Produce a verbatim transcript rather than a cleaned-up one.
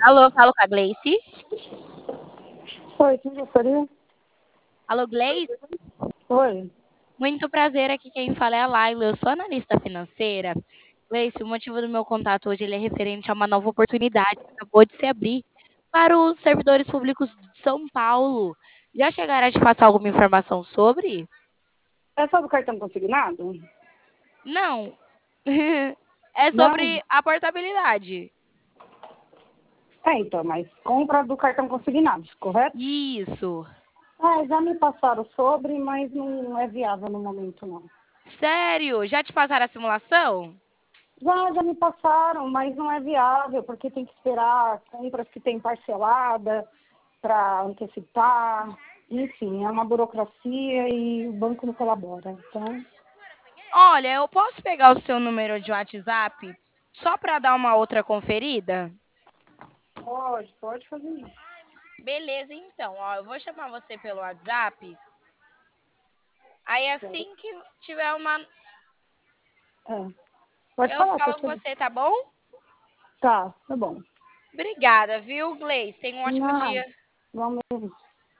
Alô, falo com a Gleice. Oi, quem gostaria? Alô, Gleice. Oi. Muito prazer, aqui quem fala é a Laila, eu sou analista financeira. Gleice, o motivo do meu contato hoje ele é referente a uma nova oportunidade que acabou de se abrir para os servidores públicos de São Paulo. Já chegaram a te passar alguma informação sobre? É sobre o cartão consignado? Não. É Não? sobre a portabilidade. É, então, mas compra do cartão consignado, correto? Isso. É, já me passaram sobre, mas não é viável no momento, não. Sério? Já te passaram a simulação? Já, já me passaram, mas não é viável, porque tem que esperar compras que tem parcelada para antecipar. Enfim, é uma burocracia e o banco não colabora. Então, Olha, eu posso pegar o seu número de WhatsApp só para dar uma outra conferida? pode, pode fazer isso. Beleza, então, ó, eu vou chamar você pelo WhatsApp. Aí assim que tiver uma, É. Pode eu falar, tô falo com te... você, tá bom? Tá, tá bom. Obrigada, viu, Gleice? Tenha um ótimo Não, dia. vamos